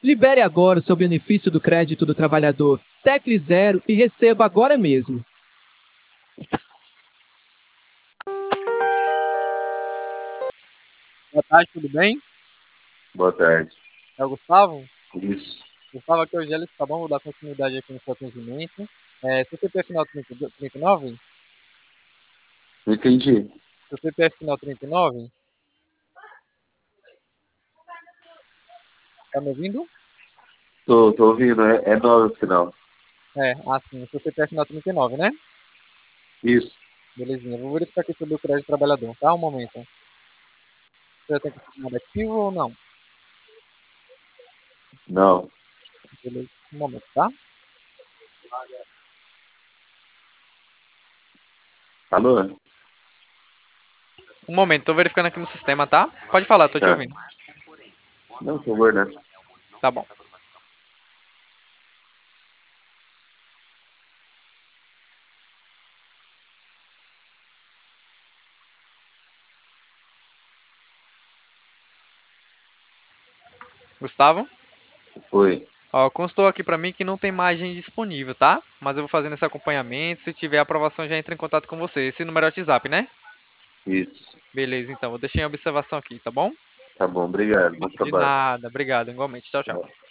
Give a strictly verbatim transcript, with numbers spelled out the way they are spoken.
Libere agora o seu benefício do crédito do trabalhador. Tecle zero e receba agora mesmo. Boa tarde, tudo bem? Boa tarde. É o Gustavo? Isso. Gustavo, aqui é o Gélis, tá bom? Vou dar continuidade aqui no seu atendimento. É, seu C P F final trinta e nove? Não entendi. Seu C P F final trinta e nove? Tá me ouvindo? Tô, tô ouvindo, é, é nove no final. É, assim, seu C P F final trinta e nove, né? Isso. Belezinha, vou verificar aqui sobre o crédito trabalhador, tá? Um momento. Você já tem confirmado ativo ou não? Não. Beleza, um momento, tá? Alô? Um momento, tô verificando aqui no sistema, tá? Pode falar, tô te Tá. ouvindo. Não, por favor, né? Tá bom. Gustavo? Oi. Ó, constou aqui pra mim que não tem margem disponível, tá? Mas eu vou fazendo esse acompanhamento. Se tiver aprovação, já entra em contato com você. Esse número é o WhatsApp, né? Isso. Beleza, então. Vou deixar em observação aqui, tá bom? Tá bom, obrigado. Bom De trabalho. nada. Obrigado, igualmente. Tchau, tchau.